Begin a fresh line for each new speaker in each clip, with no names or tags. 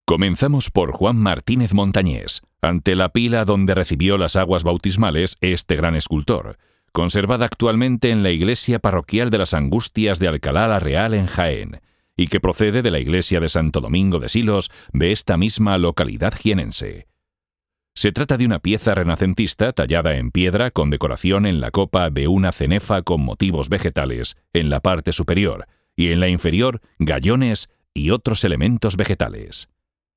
Comenzamos por Juan Martínez Montañés, ante la pila donde recibió las aguas bautismales este gran escultor, conservada actualmente en la iglesia parroquial de las Angustias de Alcalá la Real en Jaén, y que procede de la iglesia de Santo Domingo de Silos de esta misma localidad jienense. Se trata de una pieza renacentista tallada en piedra con decoración en la copa de una cenefa con motivos vegetales en la parte superior y en la inferior gallones y otros elementos vegetales.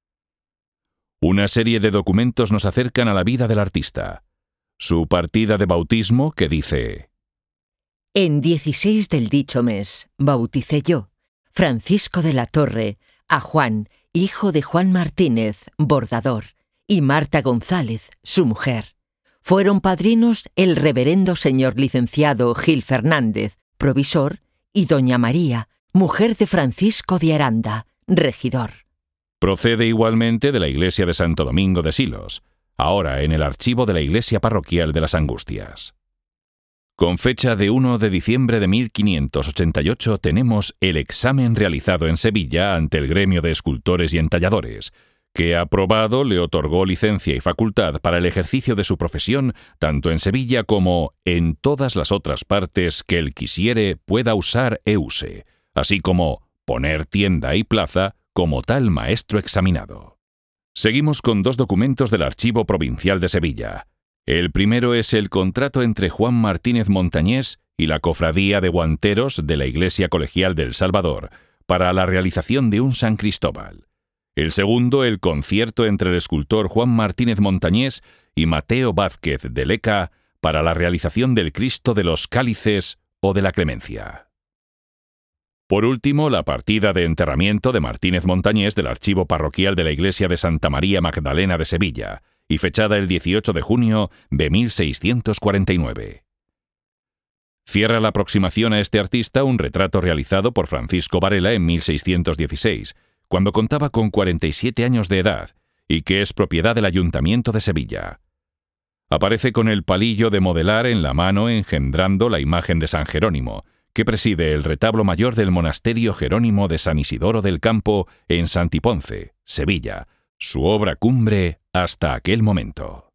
Una serie de documentos nos acercan a la vida del artista. Su partida de bautismo que dice:
En 16 del dicho mes bauticé yo, Francisco de la Torre, a Juan, hijo de Juan Martínez, bordador, y Marta González, su mujer. Fueron padrinos el reverendo señor licenciado Gil Fernández, provisor, y doña María, mujer de Francisco de Aranda, regidor.
Procede igualmente de la iglesia de Santo Domingo de Silos, ahora en el archivo de la iglesia parroquial de las Angustias. Con fecha de 1 de diciembre de 1588 tenemos el examen realizado en Sevilla ante el gremio de escultores y entalladores, que aprobado le otorgó licencia y facultad para el ejercicio de su profesión tanto en Sevilla como en todas las otras partes que él quisiere pueda usar e use, así como poner tienda y plaza como tal maestro examinado. Seguimos con dos documentos del Archivo Provincial de Sevilla. El primero es el contrato entre Juan Martínez Montañés y la Cofradía de Guanteros de la Iglesia Colegial del Salvador para la realización de un San Cristóbal. El segundo, el concierto entre el escultor Juan Martínez Montañés y Mateo Vázquez de Leca para la realización del Cristo de los Cálices o de la Clemencia. Por último, la partida de enterramiento de Martínez Montañés del Archivo Parroquial de la Iglesia de Santa María Magdalena de Sevilla, y fechada el 18 de junio de 1649. Cierra la aproximación a este artista un retrato realizado por Francisco Varela en 1616, cuando contaba con 47 años de edad, y que es propiedad del Ayuntamiento de Sevilla. Aparece con el palillo de modelar en la mano engendrando la imagen de San Jerónimo, que preside el retablo mayor del monasterio Jerónimo de San Isidoro del Campo en Santiponce, Sevilla, su obra cumbre hasta aquel momento.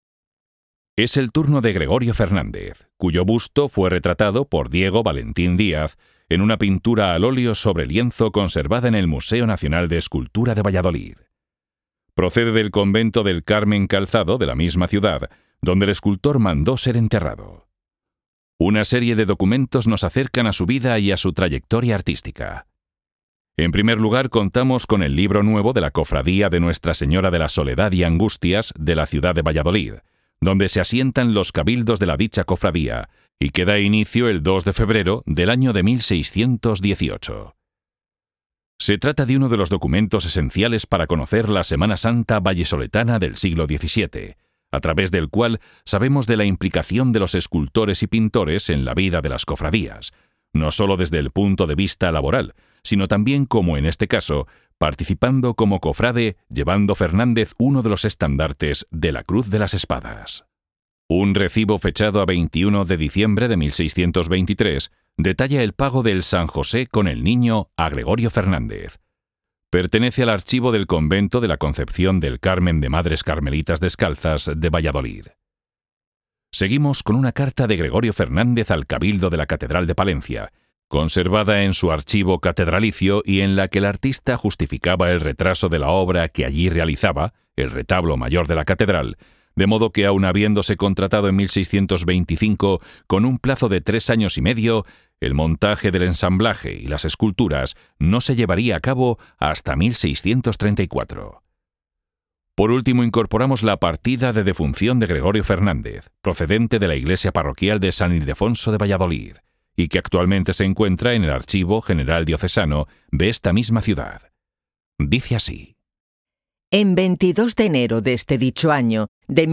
Es el turno de Gregorio Fernández, cuyo busto fue retratado por Diego Valentín Díaz en una pintura al óleo sobre lienzo conservada en el Museo Nacional de Escultura de Valladolid. Procede del convento del Carmen Calzado de la misma ciudad, donde el escultor mandó ser enterrado. Una serie de documentos nos acercan a su vida y a su trayectoria artística. En primer lugar, contamos con el libro nuevo de la Cofradía de Nuestra Señora de la Soledad y Angustias de la ciudad de Valladolid, donde se asientan los cabildos de la dicha cofradía, y que da inicio el 2 de febrero del año de 1618. Se trata de uno de los documentos esenciales para conocer la Semana Santa vallesoletana del siglo XVII, a través del cual sabemos de la implicación de los escultores y pintores en la vida de las cofradías, no solo desde el punto de vista laboral, sino también, como en este caso, participando como cofrade, llevando Fernández uno de los estandartes de la Cruz de las Espadas. Un recibo fechado a 21 de diciembre de 1623 detalla el pago del San José con el Niño a Gregorio Fernández. Pertenece al archivo del convento de la Concepción del Carmen de Madres Carmelitas Descalzas de Valladolid. Seguimos con una carta de Gregorio Fernández al Cabildo de la Catedral de Palencia, conservada en su archivo catedralicio y en la que el artista justificaba el retraso de la obra que allí realizaba, el retablo mayor de la catedral, de modo que aun habiéndose contratado en 1625 con un plazo de 3 años y medio, el montaje del ensamblaje y las esculturas no se llevaría a cabo hasta 1634. Por último, incorporamos la partida de defunción de Gregorio Fernández, procedente de la iglesia parroquial de San Ildefonso de Valladolid, y que actualmente se encuentra en el Archivo General Diocesano de esta misma ciudad. Dice así:
En 22 de enero de este dicho año, de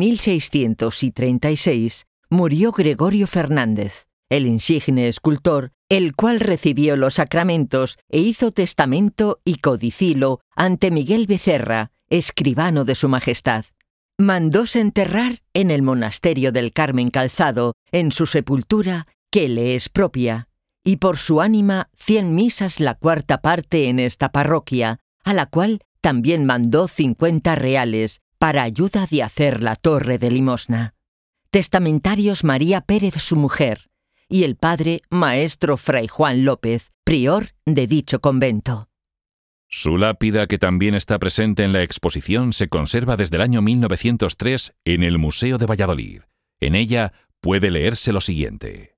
1636, murió Gregorio Fernández, el insigne escultor, el cual recibió los sacramentos e hizo testamento y codicilo ante Miguel Becerra, escribano de su majestad. Mandóse enterrar en el monasterio del Carmen Calzado, en su sepultura, que le es propia, y por su ánima 100 misas la cuarta parte en esta parroquia, a la cual También mandó 50 reales para ayuda de hacer la torre de limosna. Testamentarios María Pérez, su mujer, y el padre maestro Fray Juan López, prior de dicho convento.
Su lápida, que también está presente en la exposición, se conserva desde el año 1903 en el Museo de Valladolid. En ella puede leerse lo siguiente: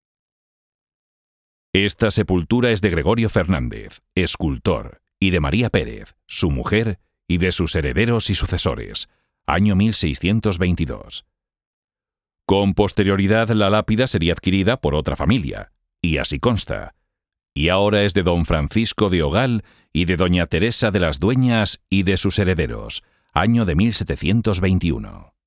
Esta sepultura es de Gregorio Fernández, escultor, y de María Pérez, su mujer, y de sus herederos y sucesores, año 1622. Con posterioridad la lápida sería adquirida por otra familia, y así consta, y ahora es de don Francisco de Ogal y de doña Teresa de las Dueñas y de sus herederos, año de 1721.